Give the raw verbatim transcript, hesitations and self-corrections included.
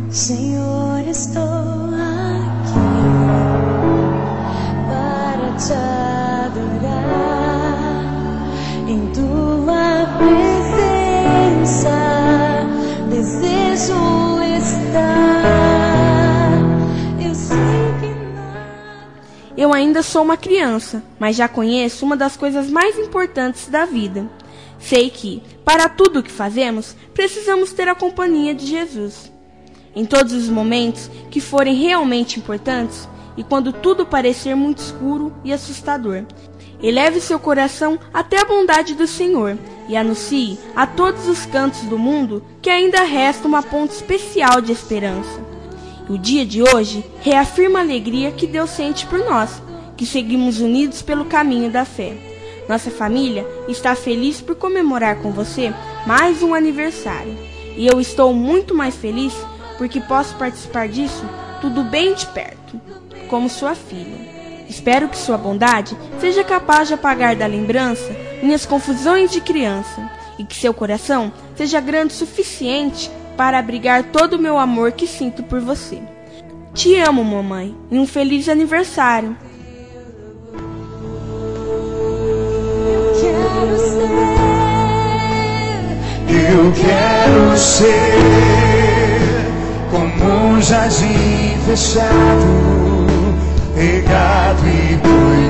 Senhor, estou aqui para te adorar. Em tua presença desejo estar. Eu sei que nada... Eu ainda sou uma criança, mas já conheço uma das coisas mais importantes da vida. Sei que, para tudo o que fazemos, precisamos ter a companhia de Jesus. Em todos os momentos que forem realmente importantes e quando tudo parecer muito escuro e assustador, eleve seu coração até a bondade do Senhor e anuncie a todos os cantos do mundo que ainda resta uma ponte especial de esperança. E o dia de hoje reafirma a alegria que Deus sente por nós, que seguimos unidos pelo caminho da fé. Nossa família está feliz por comemorar com você mais um aniversário. E eu estou muito mais feliz porque posso participar disso tudo bem de perto, como sua filha. Espero que sua bondade seja capaz de apagar da lembrança minhas confusões de criança e que seu coração seja grande o suficiente para abrigar todo o meu amor que sinto por você. Te amo, mamãe, e um feliz aniversário. Eu quero ser como um jardim fechado, regado e cuidado.